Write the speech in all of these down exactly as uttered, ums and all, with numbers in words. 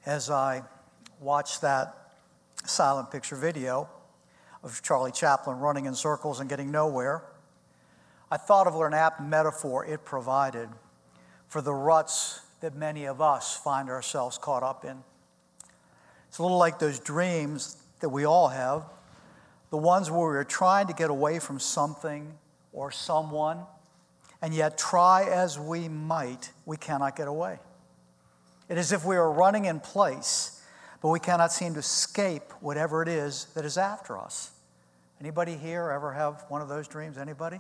as I watched that silent picture video of Charlie Chaplin running in circles and getting nowhere, I thought of what an apt metaphor it provided for the ruts that many of us find ourselves caught up in. It's a little like those dreams that we all have, the ones where we're trying to get away from something or someone, and yet try as we might, we cannot get away. It is as if we are running in place, but we cannot seem to escape whatever it is that is after us. Anybody here ever have one of those dreams? Anybody?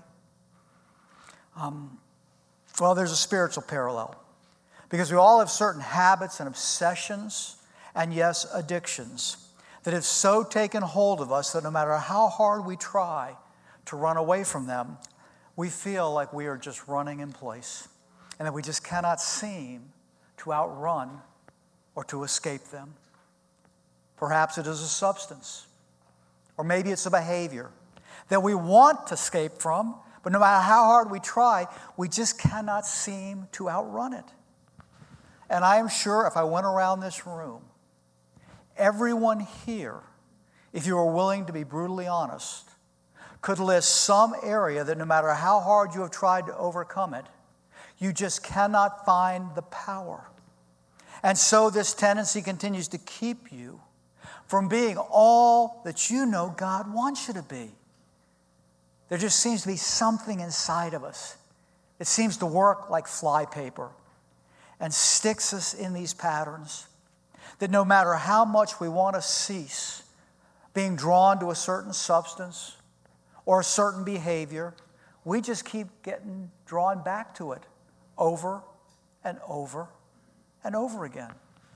Um, well, there's a spiritual parallel, because we all have certain habits and obsessions, and yes, addictions, that have so taken hold of us that no matter how hard we try to run away from them, we feel like we are just running in place, and that we just cannot seem to outrun or to escape them. Perhaps it is a substance, or maybe it's a behavior that we want to escape from, but no matter how hard we try, we just cannot seem to outrun it. And I am sure if I went around this room, everyone here, if you were willing to be brutally honest, could list some area that no matter how hard you have tried to overcome it, you just cannot find the power. And so this tendency continues to keep you from being all that you know God wants you to be. There just seems to be something inside of us that seems to work like flypaper and sticks us in these patterns that no matter how much we want to cease being drawn to a certain substance or a certain behavior, we just keep getting drawn back to it over and over and over again.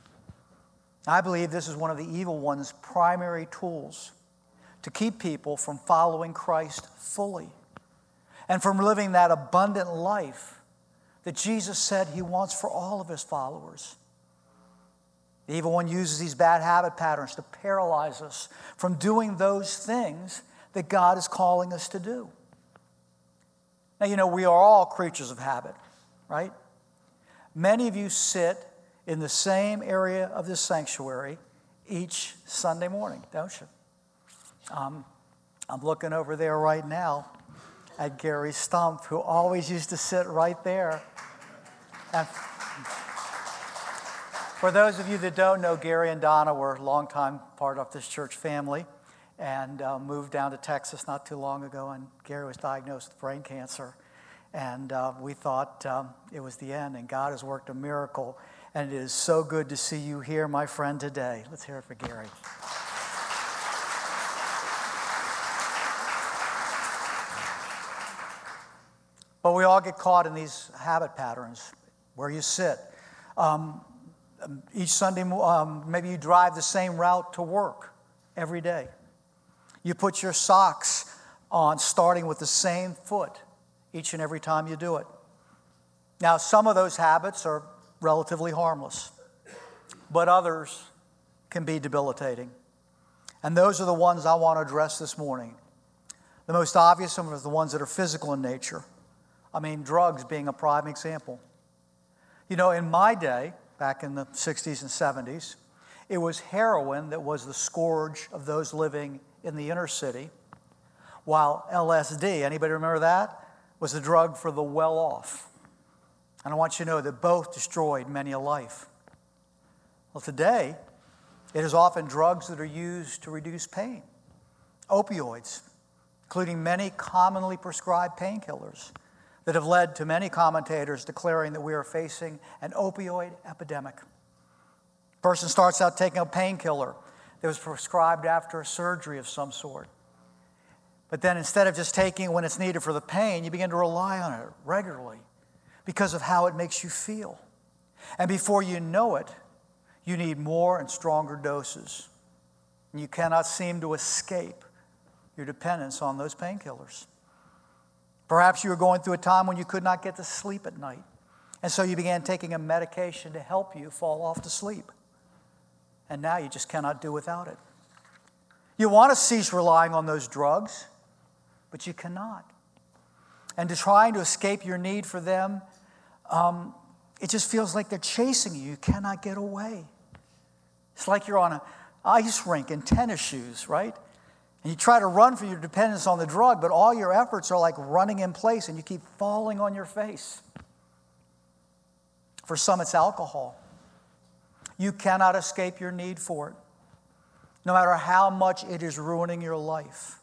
I believe this is one of the evil one's primary tools to keep people from following Christ fully and from living that abundant life that Jesus said he wants for all of his followers. The evil one uses these bad habit patterns to paralyze us from doing those things that God is calling us to do. Now, you know, we are all creatures of habit, right? Many of you sit in the same area of this sanctuary each Sunday morning, don't you? Um, I'm looking over there right now at Gary Stump, who always used to sit right there. And for those of you that don't know, Gary and Donna were a longtime part of this church family and uh, moved down to Texas not too long ago, and Gary was diagnosed with brain cancer. And uh, we thought um, it was the end, and God has worked a miracle. And it is so good to see you here, my friend, today. Let's hear it for Gary. But we all get caught in these habit patterns, where you sit. Um, each Sunday, um, maybe you drive the same route to work every day. You put your socks on starting with the same foot each and every time you do it. Now, some of those habits are relatively harmless, but others can be debilitating. And those are the ones I want to address this morning. The most obvious of them are the ones that are physical in nature. I mean, drugs being a prime example. You know, in my day, back in the sixties and seventies, it was heroin that was the scourge of those living in the inner city, while L S D, anybody remember that, was the drug for the well-off. And I want you to know that both destroyed many a life. Well, today, it is often drugs that are used to reduce pain. Opioids, including many commonly prescribed painkillers that have led to many commentators declaring that we are facing an opioid epidemic. A person starts out taking a painkiller that was prescribed after a surgery of some sort. But then instead of just taking it when it's needed for the pain, you begin to rely on it regularly because of how it makes you feel. And before you know it, you need more and stronger doses. And you cannot seem to escape your dependence on those painkillers. Perhaps you were going through a time when you could not get to sleep at night. And so you began taking a medication to help you fall off to sleep. And now you just cannot do without it. You want to cease relying on those drugs, but you cannot. And to trying to escape your need for them, um, it just feels like they're chasing you. You cannot get away. It's like you're on an ice rink in tennis shoes, right? And you try to run from your dependence on the drug, but all your efforts are like running in place and you keep falling on your face. For some, it's alcohol. You cannot escape your need for it, no matter how much it is ruining your life.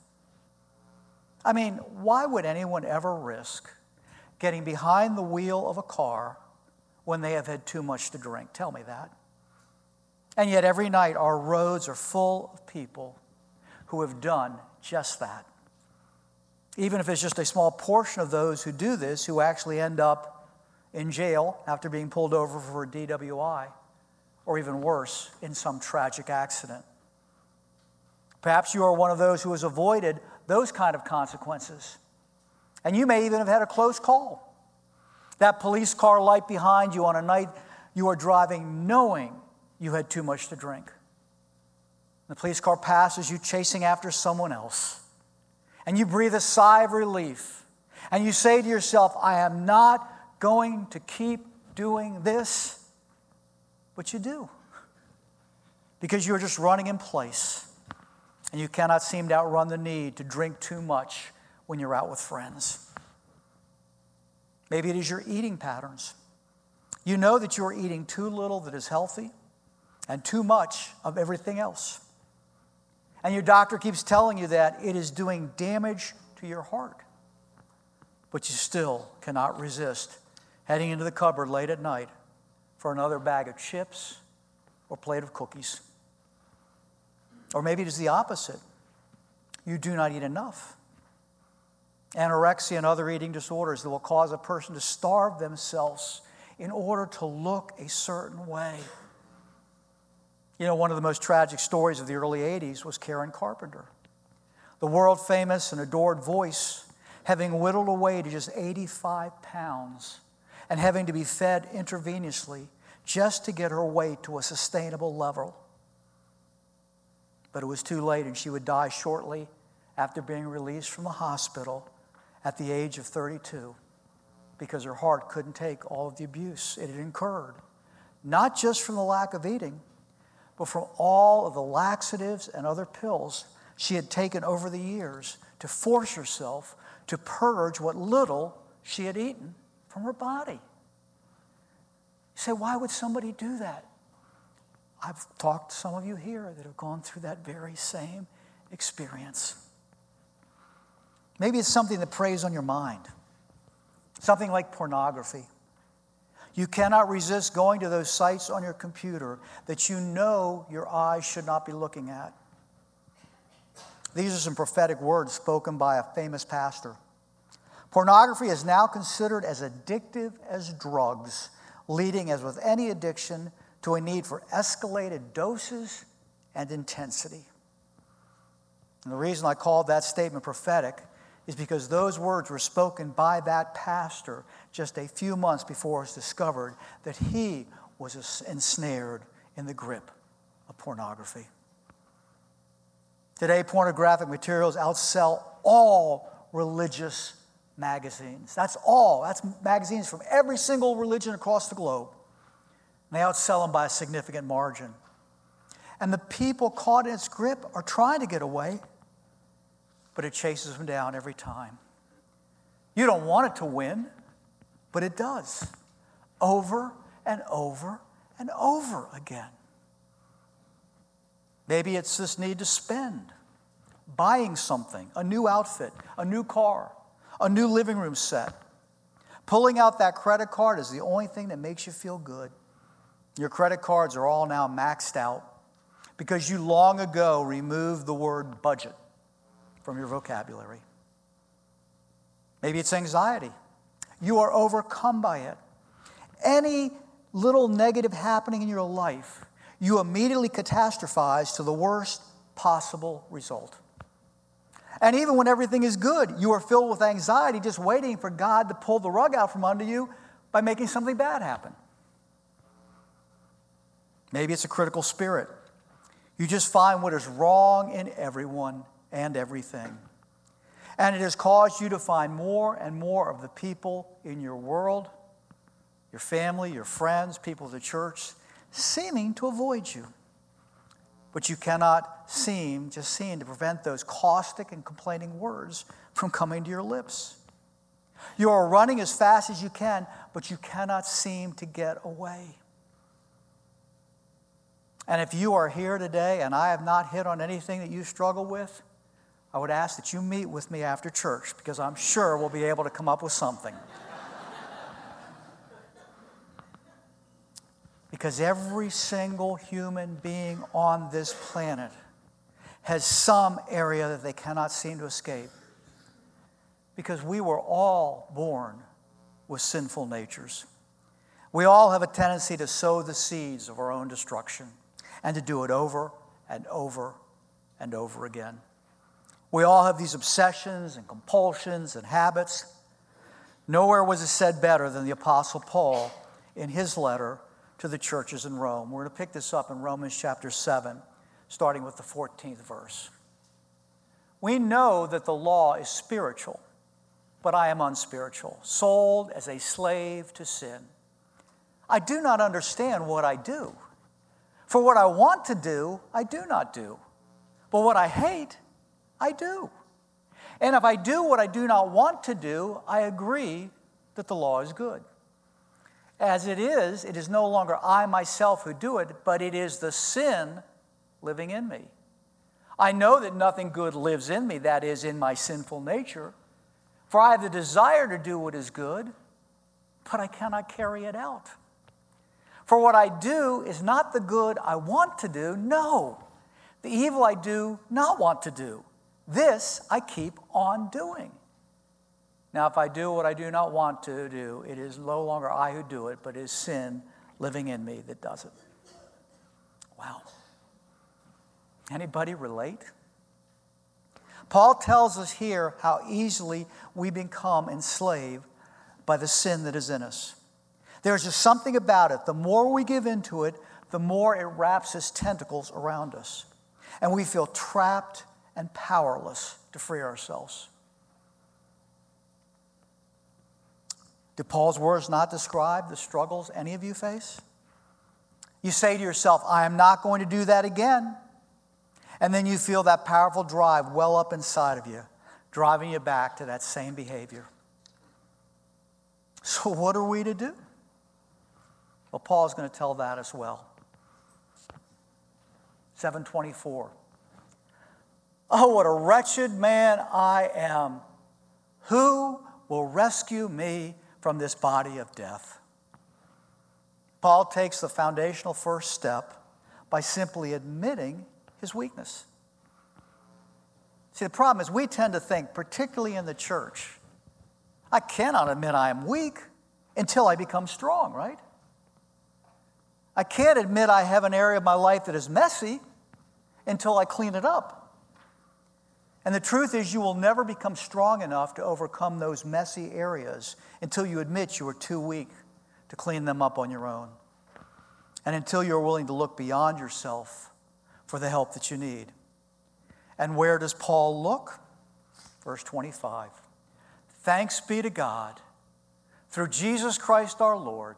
I mean, why would anyone ever risk getting behind the wheel of a car when they have had too much to drink? Tell me that. And yet every night our roads are full of people who have done just that. Even if it's just a small portion of those who do this who actually end up in jail after being pulled over for a D W I, or even worse, in some tragic accident. Perhaps you are one of those who has avoided those kind of consequences. And you may even have had a close call. That police car light behind you on a night you are driving knowing you had too much to drink. The police car passes you chasing after someone else. And you breathe a sigh of relief. And you say to yourself, I am not going to keep doing this. But you do. Because you're just running in place. And you cannot seem to outrun the need to drink too much when you're out with friends. Maybe it is your eating patterns. You know that you're eating too little that is healthy and too much of everything else. And your doctor keeps telling you that it is doing damage to your heart. But you still cannot resist heading into the cupboard late at night for another bag of chips or plate of cookies. Or maybe it is the opposite. You do not eat enough. Anorexia and other eating disorders that will cause a person to starve themselves in order to look a certain way. You know, one of the most tragic stories of the early eighties was Karen Carpenter, the world-famous and adored voice, having whittled away to just eighty-five pounds and having to be fed intravenously just to get her weight to a sustainable level. But it was too late, and she would die shortly after being released from the hospital at the age of thirty-two because her heart couldn't take all of the abuse it had incurred, not just from the lack of eating, but from all of the laxatives and other pills she had taken over the years to force herself to purge what little she had eaten from her body. You say, why would somebody do that? I've talked to some of you here that have gone through that very same experience. Maybe it's something that preys on your mind, something like pornography. You cannot resist going to those sites on your computer that you know your eyes should not be looking at. These are some prophetic words spoken by a famous pastor. Pornography is now considered as addictive as drugs, leading, as with any addiction, to a need for escalated doses and intensity. And the reason I called that statement prophetic is because those words were spoken by that pastor just a few months before it was discovered that he was ensnared in the grip of pornography. Today, pornographic materials outsell all religious magazines. That's all. That's magazines from every single religion across the globe. They outsell them by a significant margin. And the people caught in its grip are trying to get away, but it chases them down every time. You don't want it to win, but it does. Over and over and over again. Maybe it's this need to spend, buying something, a new outfit, a new car, a new living room set. Pulling out that credit card is the only thing that makes you feel good. Your credit cards are all now maxed out because you long ago removed the word budget from your vocabulary. Maybe it's anxiety. You are overcome by it. Any little negative happening in your life, you immediately catastrophize to the worst possible result. And even when everything is good, you are filled with anxiety just waiting for God to pull the rug out from under you by making something bad happen. Maybe it's a critical spirit. You just find what is wrong in everyone and everything. And it has caused you to find more and more of the people in your world, your family, your friends, people of the church, seeming to avoid you. but you cannot seem, just seem to prevent those caustic and complaining words from coming to your lips. You are running as fast as you can, but you cannot seem to get away. And if you are here today and I have not hit on anything that you struggle with, I would ask that you meet with me after church, because I'm sure we'll be able to come up with something. Because every single human being on this planet has some area that they cannot seem to escape. Because we were all born with sinful natures. We all have a tendency to sow the seeds of our own destruction and to do it over and over and over again. We all have these obsessions and compulsions and habits. Nowhere was it said better than the Apostle Paul in his letter to the churches in Rome. We're going to pick this up in Romans chapter seven, starting with the fourteenth verse. We know that the law is spiritual, but I am unspiritual, sold as a slave to sin. I do not understand what I do. For what I want to do, I do not do. But what I hate, I do. And if I do what I do not want to do, I agree that the law is good. As it is, it is no longer I myself who do it, but it is the sin living in me. I know that nothing good lives in me, that is, in my sinful nature. For I have the desire to do what is good, but I cannot carry it out. For what I do is not the good I want to do, no, the evil I do not want to do. This I keep on doing. Now, if I do what I do not want to do, it is no longer I who do it, but it is sin living in me that does it. Wow. Anybody relate? Paul tells us here how easily we become enslaved by the sin that is in us. There's just something about it. The more we give into it, the more it wraps its tentacles around us. And we feel trapped and powerless to free ourselves. Do Paul's words not describe the struggles any of you face? You say to yourself, I am not going to do that again. And then you feel that powerful drive well up inside of you, driving you back to that same behavior. So what are we to do? Well, Paul's going to tell that as well. seven twenty-four. Oh, what a wretched man I am. Who will rescue me from this body of death? Paul takes the foundational first step by simply admitting his weakness. See, the problem is we tend to think, particularly in the church, I cannot admit I am weak until I become strong, right? I can't admit I have an area of my life that is messy until I clean it up. And the truth is, you will never become strong enough to overcome those messy areas until you admit you are too weak to clean them up on your own. And until you're willing to look beyond yourself for the help that you need. And where does Paul look? Verse twenty-five. Thanks be to God, through Jesus Christ our Lord.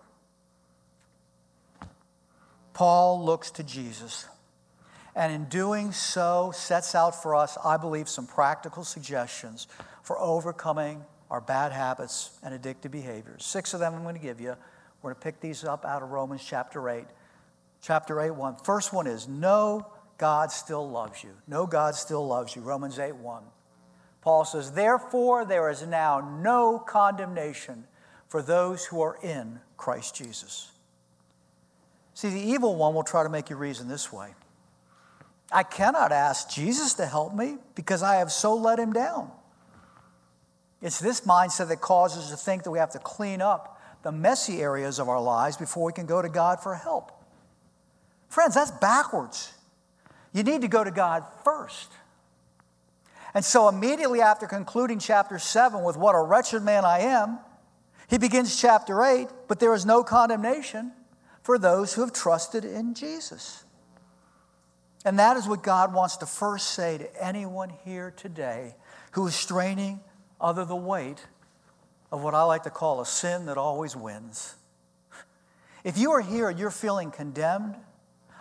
Paul looks to Jesus. And in doing so, sets out for us, I believe, some practical suggestions for overcoming our bad habits and addictive behaviors. Six of them I'm going to give you. We're going to pick these up out of Romans chapter eight. Chapter eight, one. First one is, know God still loves you. Know God still loves you. Romans eight, one. Paul says, therefore there is now no condemnation for those who are in Christ Jesus. See, the evil one will try to make you reason this way. I cannot ask Jesus to help me because I have so let him down. It's this mindset that causes us to think that we have to clean up the messy areas of our lives before we can go to God for help. Friends, that's backwards. You need to go to God first. And so immediately after concluding chapter seven with what a wretched man I am, he begins chapter eight, but there is no condemnation for those who have trusted in Jesus. And that is what God wants to first say to anyone here today who is straining under the weight of what I like to call a sin that always wins. If you are here and you're feeling condemned,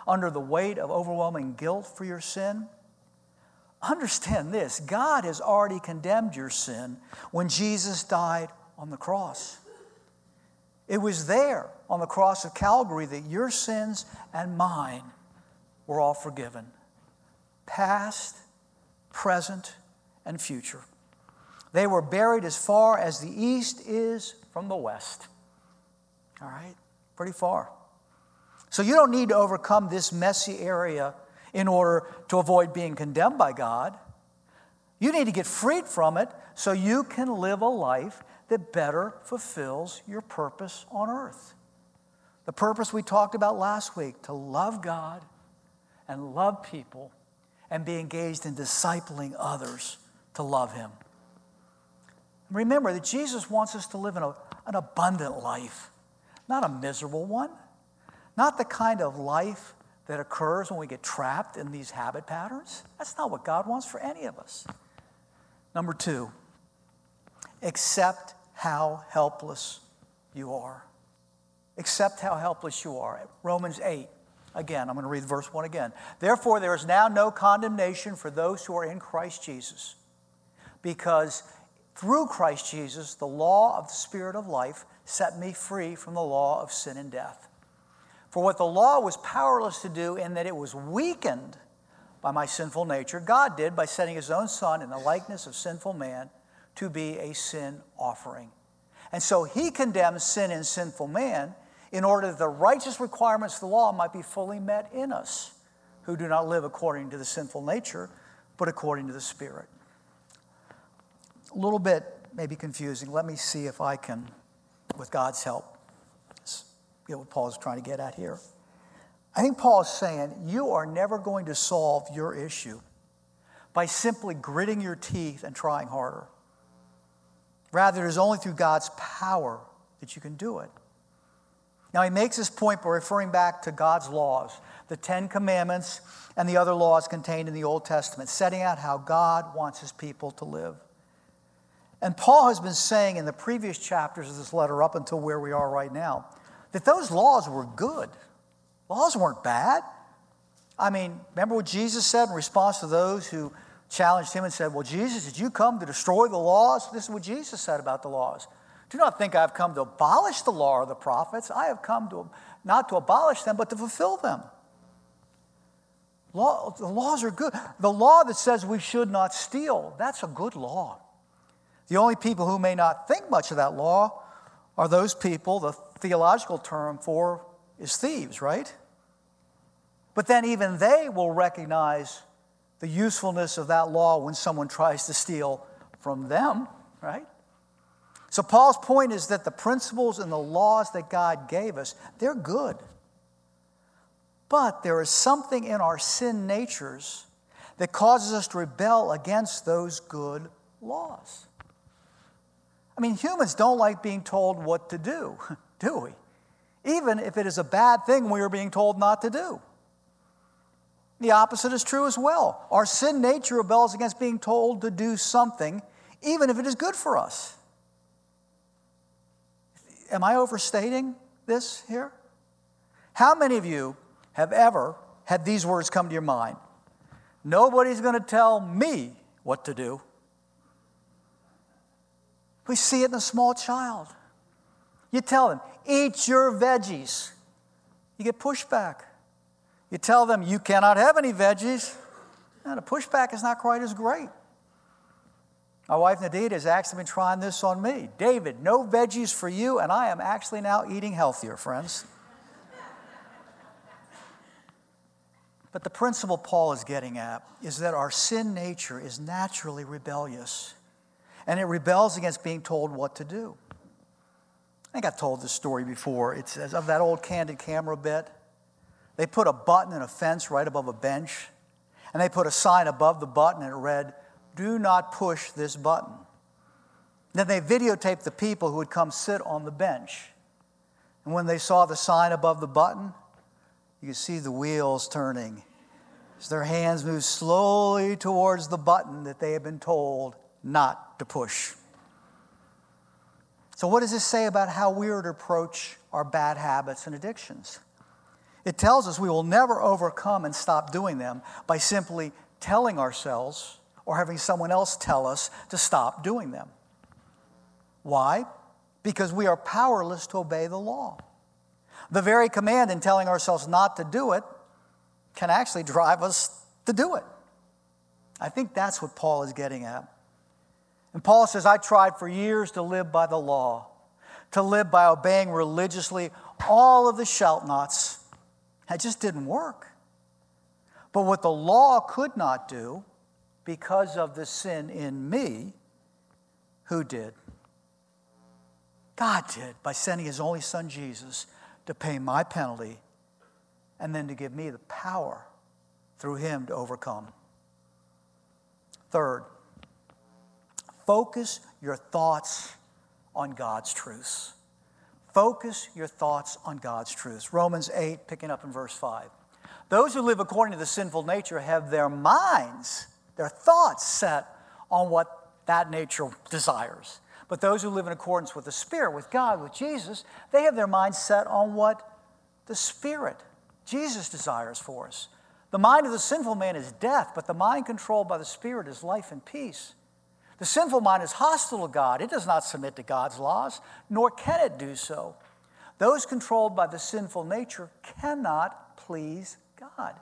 under the weight of overwhelming guilt for your sin? Understand this, God has already condemned your sin when Jesus died on the cross. It was there on the cross of Calvary that your sins and mine were all forgiven. Past, present, and future. They were buried as far as the east is from the west. All right? Pretty far. So you don't need to overcome this messy area in order to avoid being condemned by God. You need to get freed from it so you can live a life that better fulfills your purpose on earth. The purpose we talked about last week, to love God and love people and be engaged in discipling others to love Him. Remember that Jesus wants us to live in a, an abundant life, not a miserable one, not the kind of life that occurs when we get trapped in these habit patterns. That's not what God wants for any of us. Number two, accept how helpless you are. Accept how helpless you are. Romans eight. Again, I'm going to read verse one again. Therefore, there is now no condemnation for those who are in Christ Jesus, because through Christ Jesus, the law of the Spirit of life set me free from the law of sin and death. For what the law was powerless to do, in that it was weakened by my sinful nature, God did by sending His own Son in the likeness of sinful man to be a sin offering. And so He condemns sin in sinful man in order that the righteous requirements of the law might be fully met in us, who do not live according to the sinful nature, but according to the Spirit. A little bit maybe confusing. Let me see if I can, with God's help, get what Paul is trying to get at here. I think Paul is saying you are never going to solve your issue by simply gritting your teeth and trying harder. Rather, it is only through God's power that you can do it. Now, he makes this point by referring back to God's laws, the Ten Commandments and the other laws contained in the Old Testament, setting out how God wants His people to live. And Paul has been saying in the previous chapters of this letter up until where we are right now, that those laws were good. Laws weren't bad. I mean, remember what Jesus said in response to those who challenged Him and said, well, Jesus, did you come to destroy the laws? This is what Jesus said about the laws. Do not think I have come to abolish the law or the prophets. I have come to not to abolish them, but to fulfill them. Law, the laws are good. The law that says we should not steal, that's a good law. The only people who may not think much of that law are those people, the theological term for is thieves, right? But then even they will recognize the usefulness of that law when someone tries to steal from them, right? So Paul's point is that the principles and the laws that God gave us, they're good. But there is something in our sin natures that causes us to rebel against those good laws. I mean, humans don't like being told what to do, do we? Even if it is a bad thing we are being told not to do. The opposite is true as well. Our sin nature rebels against being told to do something, even if it is good for us. Am I overstating this here? How many of you have ever had these words come to your mind? Nobody's going to tell me what to do. We see it in a small child. You tell them, eat your veggies. You get pushback. You tell them, you cannot have any veggies. And the pushback is not quite as great. My wife Nadine has actually been trying this on me. David, no veggies for you, and I am actually now eating healthier, friends. But the principle Paul is getting at is that our sin nature is naturally rebellious, and it rebels against being told what to do. I think I've told this story before. It's of that old Candid Camera bit. They put a button in a fence right above a bench, and they put a sign above the button, and it read, do not push this button. Then they videotaped the people who would come sit on the bench. And when they saw the sign above the button, you could see the wheels turning as their hands moved slowly towards the button that they had been told not to push. So what does this say about how we are to approach our bad habits and addictions? It tells us we will never overcome and stop doing them by simply telling ourselves or having someone else tell us to stop doing them. Why? Because we are powerless to obey the law. The very command in telling ourselves not to do it can actually drive us to do it. I think that's what Paul is getting at. And Paul says, I tried for years to live by the law, to live by obeying religiously all of the shalt nots. It just didn't work. But what the law could not do, because of the sin in me, who did? God did, by sending his only son Jesus to pay my penalty and then to give me the power through him to overcome. Third, focus your thoughts on God's truths. Focus your thoughts on God's truths. Romans eight, picking up in verse five. Those who live according to the sinful nature have their minds, their thoughts set on what that nature desires. But those who live in accordance with the Spirit, with God, with Jesus, they have their minds set on what the Spirit, Jesus, desires for us. The mind of the sinful man is death, but the mind controlled by the Spirit is life and peace. The sinful mind is hostile to God. It does not submit to God's laws, nor can it do so. Those controlled by the sinful nature cannot please God.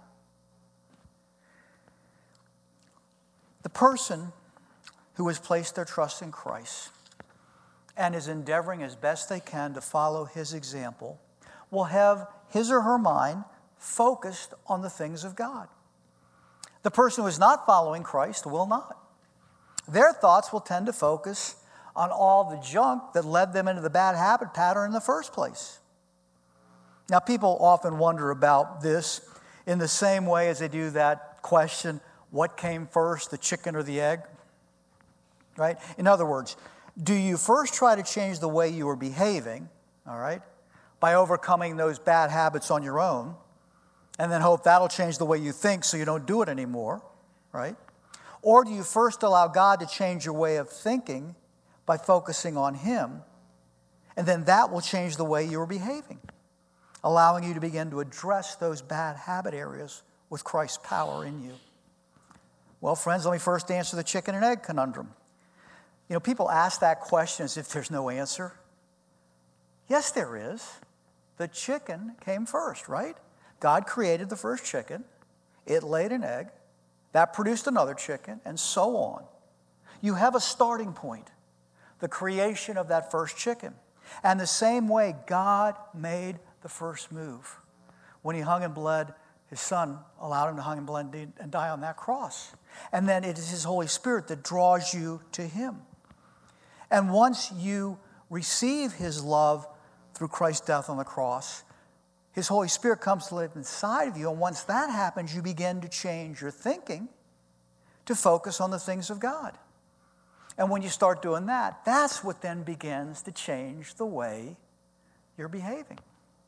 The person who has placed their trust in Christ and is endeavoring as best they can to follow his example will have his or her mind focused on the things of God. The person who is not following Christ will not. Their thoughts will tend to focus on all the junk that led them into the bad habit pattern in the first place. Now, people often wonder about this in the same way as they do that question, what came first, the chicken or the egg? Right? In other words, do you first try to change the way you are behaving, all right, by overcoming those bad habits on your own, and then hope that'll change the way you think so you don't do it anymore, right? Or do you first allow God to change your way of thinking by focusing on him, and then that will change the way you are behaving, allowing you to begin to address those bad habit areas with Christ's power in you? Well, friends, let me first answer the chicken and egg conundrum. You know, people ask that question as if there's no answer. Yes, there is. The chicken came first, right? God created the first chicken. It laid an egg. That produced another chicken, and so on. You have a starting point, the creation of that first chicken. And the same way God made the first move. When he hung and bled, his son allowed him to hang and bled and die on that cross. And then it is his Holy Spirit that draws you to him. And once you receive his love through Christ's death on the cross, his Holy Spirit comes to live inside of you. And once that happens, you begin to change your thinking to focus on the things of God. And when you start doing that, that's what then begins to change the way you're behaving.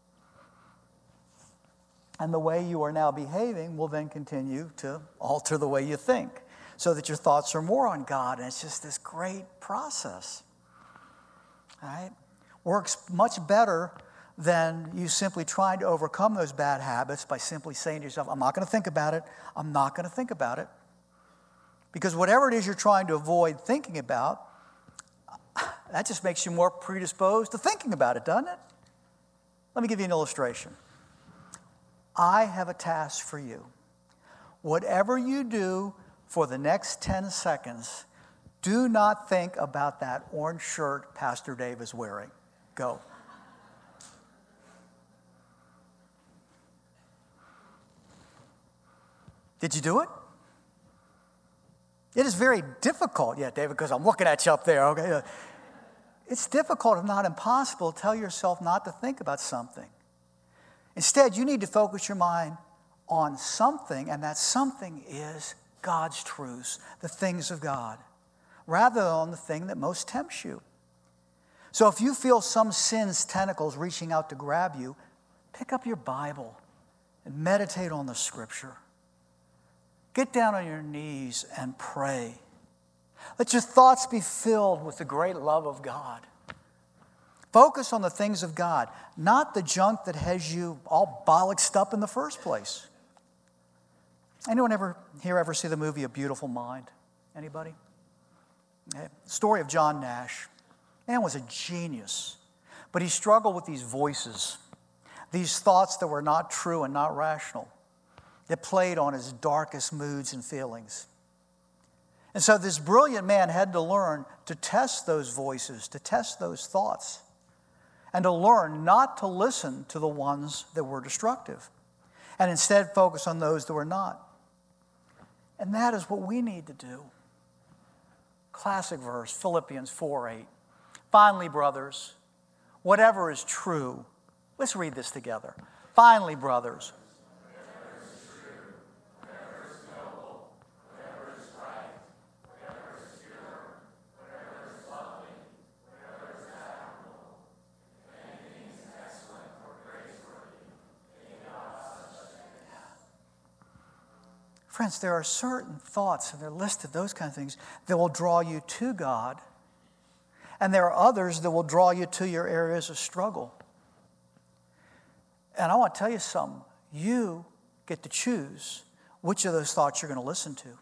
And the way you are now behaving will then continue to alter the way you think, so that your thoughts are more on God. And it's just this great process. All right? Works much better than you simply trying to overcome those bad habits by simply saying to yourself, I'm not going to think about it. I'm not going to think about it. Because whatever it is you're trying to avoid thinking about, that just makes you more predisposed to thinking about it, doesn't it? Let me give you an illustration. I have a task for you. Whatever you do for the next ten seconds, do not think about that orange shirt Pastor Dave is wearing. Go. Did you do it? It is very difficult, yeah, David, because I'm looking at you up there, okay? It's difficult, if not impossible, to tell yourself not to think about something. Instead, you need to focus your mind on something, and that something is God's truths, the things of God, rather than on the thing that most tempts you. So if you feel some sin's tentacles reaching out to grab you, pick up your Bible and meditate on the Scripture. Get down on your knees and pray. Let your thoughts be filled with the great love of God. Focus on the things of God, not the junk that has you all bollocksed up in the first place. Anyone ever here ever see the movie A Beautiful Mind? Anybody? Okay. Story of John Nash. Man was a genius, but he struggled with these voices, these thoughts that were not true and not rational, that played on his darkest moods and feelings. And so this brilliant man had to learn to test those voices, to test those thoughts, and to learn not to listen to the ones that were destructive, and instead focus on those that were not. And that is what we need to do. Classic verse, Philippians four eight. Finally, brothers, whatever is true, let's read this together. Finally, brothers, whatever is true, whatever is noble, whatever is right, whatever is pure, whatever is lovely, whatever is admirable, if anything is excellent or praiseworthy, think about such things. Friends, there are certain thoughts, and they're listed, those kind of things, that will draw you to God. And there are others that will draw you to your areas of struggle. And I want to tell you something. You get to choose which of those thoughts you're going to listen to.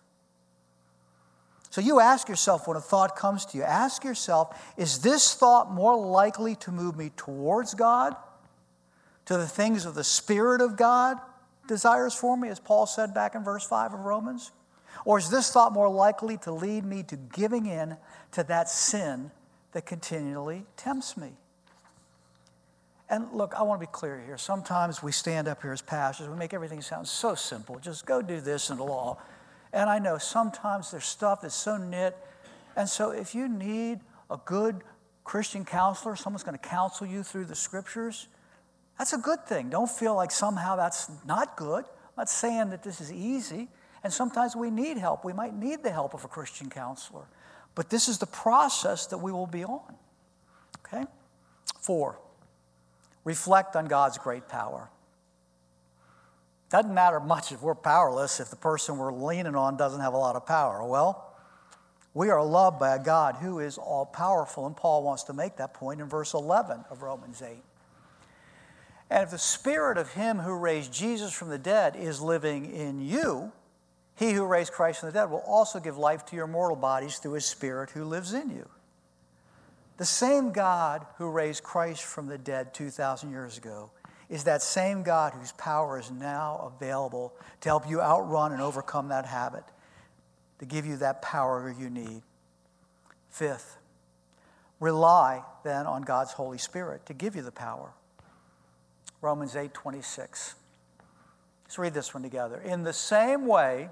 So you ask yourself when a thought comes to you, ask yourself, is this thought more likely to move me towards God, to the things of the Spirit of God desires for me, as Paul said back in verse five of Romans? Or is this thought more likely to lead me to giving in to that sin that continually tempts me? And look, I want to be clear here. Sometimes we stand up here as pastors, we make everything sound so simple. Just go do this in the law. And I know sometimes there's stuff that's so knit. And so if you need a good Christian counselor, someone's going to counsel you through the scriptures, that's a good thing. Don't feel like somehow that's not good. I'm not saying that this is easy. And sometimes we need help. We might need the help of a Christian counselor. But this is the process that we will be on. Okay? Four, reflect on God's great power. Doesn't matter much if we're powerless if the person we're leaning on doesn't have a lot of power. Well, we are loved by a God who is all-powerful, and Paul wants to make that point in verse eleven of Romans eight. And if the Spirit of him who raised Jesus from the dead is living in you, he who raised Christ from the dead will also give life to your mortal bodies through his Spirit who lives in you. The same God who raised Christ from the dead two thousand years ago is that same God whose power is now available to help you outrun and overcome that habit, to give you that power you need. Fifth, rely then on God's Holy Spirit to give you the power. Romans eight twenty-six. Let's read this one together. In the same way,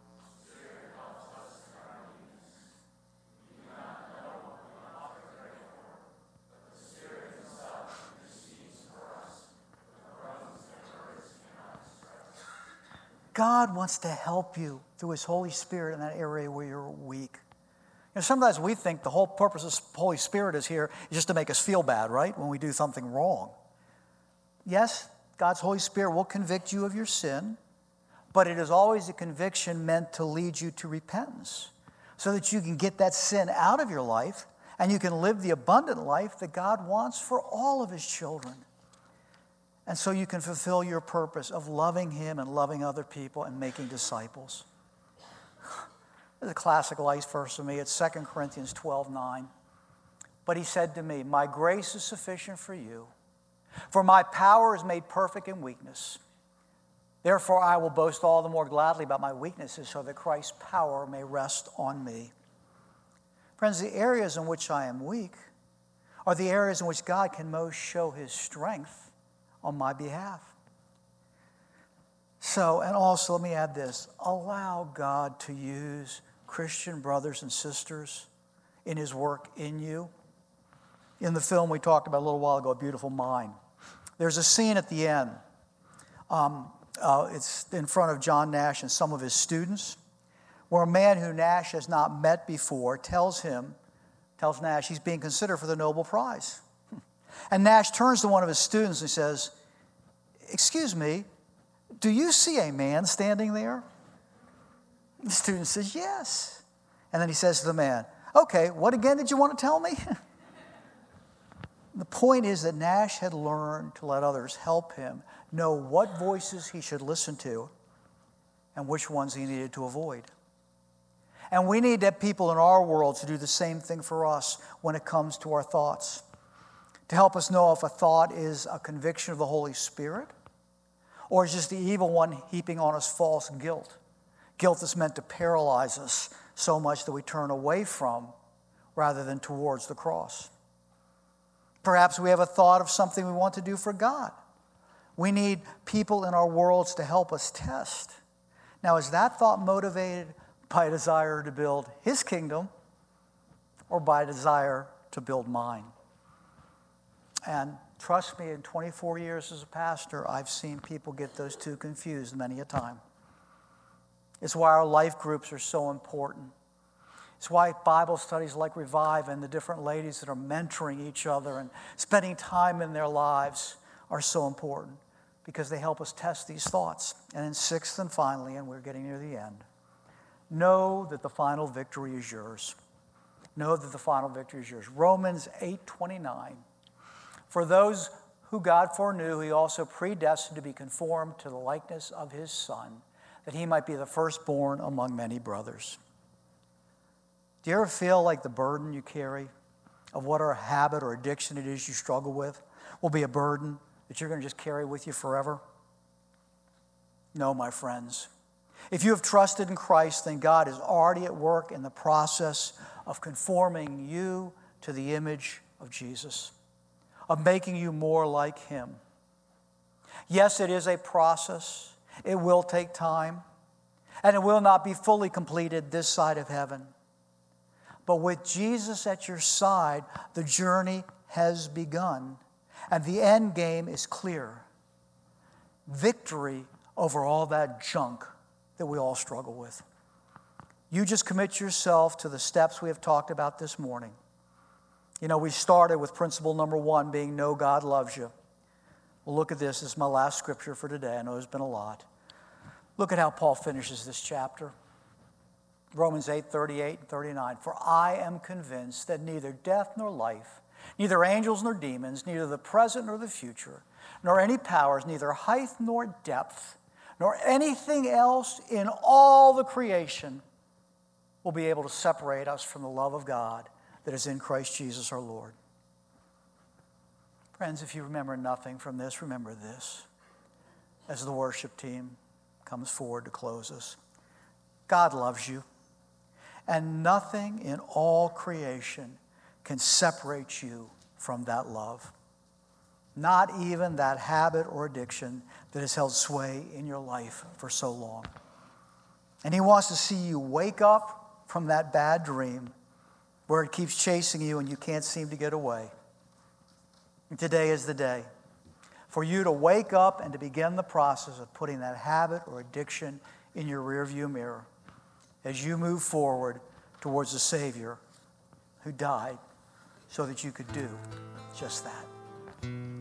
God wants to help you through his Holy Spirit in that area where you're weak. You know, sometimes we think the whole purpose of the Holy Spirit is here is just to make us feel bad, right? When we do something wrong. Yes, God's Holy Spirit will convict you of your sin, but it is always a conviction meant to lead you to repentance so that you can get that sin out of your life and you can live the abundant life that God wants for all of his children. And so you can fulfill your purpose of loving him and loving other people and making disciples. There's a classic life verse for me. It's Second Corinthians twelve nine. But he said to me, my grace is sufficient for you, for my power is made perfect in weakness. Therefore I will boast all the more gladly about my weaknesses so that Christ's power may rest on me. Friends, the areas in which I am weak are the areas in which God can most show his strength on my behalf. So, and also let me add this, allow God to use Christian brothers and sisters in his work in you. In the film we talked about a little while ago, A Beautiful Mind, there's a scene at the end. Um, uh, it's in front of John Nash and some of his students, where a man who Nash has not met before tells him, tells Nash he's being considered for the Nobel Prize. And Nash turns to one of his students and says, excuse me, do you see a man standing there? The student says, yes. And then he says to the man, okay, what again did you want to tell me? The point is that Nash had learned to let others help him know what voices he should listen to and which ones he needed to avoid. And we need to have people in our world to do the same thing for us when it comes to our thoughts, to help us know if a thought is a conviction of the Holy Spirit or is just the evil one heaping on us false guilt. Guilt that's meant to paralyze us so much that we turn away from rather than towards the cross. Perhaps we have a thought of something we want to do for God. We need people in our worlds to help us test. Now, is that thought motivated by a desire to build His kingdom or by a desire to build mine? And trust me, in twenty-four years as a pastor, I've seen people get those two confused many a time. It's why our life groups are so important. It's why Bible studies like Revive and the different ladies that are mentoring each other and spending time in their lives are so important, because they help us test these thoughts. And then sixth and finally, and we're getting near the end, know that the final victory is yours. Know that the final victory is yours. Romans eight twenty-nine. For those who God foreknew, He also predestined to be conformed to the likeness of His Son, that He might be the firstborn among many brothers. Do you ever feel like the burden you carry of whatever habit or addiction it is you struggle with will be a burden that you're going to just carry with you forever? No, my friends. If you have trusted in Christ, then God is already at work in the process of conforming you to the image of Jesus, of making you more like Him. Yes, it is a process. It will take time, and it will not be fully completed this side of heaven. But with Jesus at your side, the journey has begun, and the end game is clear. Victory over all that junk that we all struggle with. You just commit yourself to the steps we have talked about this morning. You know, we started with principle number one being know God loves you. Well, look at this. This is my last scripture for today. I know there's been a lot. Look at how Paul finishes this chapter. Romans eight, thirty-eight and thirty-nine. For I am convinced that neither death nor life, neither angels nor demons, neither the present nor the future, nor any powers, neither height nor depth, nor anything else in all the creation will be able to separate us from the love of God that is in Christ Jesus our Lord. Friends, if you remember nothing from this, remember this as the worship team comes forward to close us. God loves you, and nothing in all creation can separate you from that love. Not even that habit or addiction that has held sway in your life for so long. And He wants to see you wake up from that bad dream where it keeps chasing you and you can't seem to get away. And today is the day for you to wake up and to begin the process of putting that habit or addiction in your rearview mirror as you move forward towards the Savior who died so that you could do just that.